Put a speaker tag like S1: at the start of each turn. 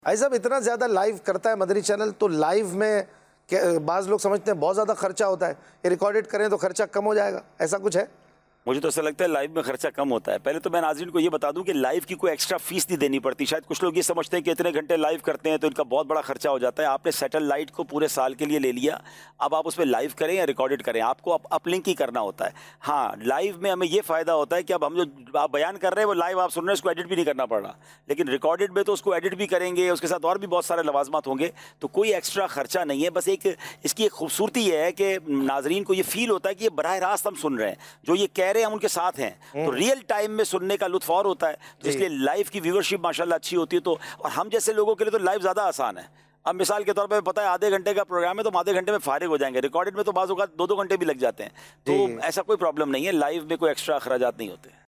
S1: भाई साहब इतना ज़्यादा लाइव करता है मदनी चैनल, तो लाइव में बाज़ लोग समझते हैं बहुत ज़्यादा खर्चा होता है, ये रिकॉर्डेड करें तो खर्चा कम हो जाएगा, ऐसा कुछ है?
S2: मुझे तो ऐसा लगता है लाइव में खर्चा कम होता है। पहले तो मैं नाज़रीन को ये बता दूं कि लाइव की कोई एक्स्ट्रा फीस नहीं देनी पड़ती। शायद कुछ लोग ये समझते हैं कि इतने घंटे लाइव करते हैं तो इनका बहुत बड़ा खर्चा हो जाता है। आपने सैटेलाइट को पूरे साल के लिए ले लिया, अब आप उस पर लाइव करें या रिकॉर्डेड करें, आपको अपलिंक ही करना होता है। हाँ, लाइव में हमें ये फ़ायदा होता है कि अब हम जो आप बयान कर रहे हैं वो लाइव आप सुन रहे हैं, उसको एडिट भी नहीं करना पड़ रहा। लेकिन रिकॉर्डेड में तो उसको एडिट भी करेंगे, उसके साथ और भी बहुत सारे लवाजमात होंगे, तो कोई एक्स्ट्रा खर्चा नहीं है। बस एक इसकी एक खूबसूरती ये है कि नाजरीन को ये फील होता है कि ये बराह रास्त हम सुन रहे हैं, जो ये कह रहे हैं हम उनके साथ हैं, तो रियल टाइम में सुनने का लुत्फ और होता है। तो इसलिए लाइव की व्यूअरशिप माशाल्लाह अच्छी होती है। तो और हम जैसे लोगों के लिए तो लाइव ज़्यादा आसान है। अब मिसाल के तौर पे पता है आधे घंटे का प्रोग्राम है तो हम आधे घंटे में फारिग हो जाएंगे, रिकॉर्डेड में तो बाज़ औक़ात 2-2 घंटे भी लग जाते हैं। तो ऐसा कोई प्रॉब्लम नहीं है, लाइव में कोई एक्स्ट्रा अखराजात नहीं होते।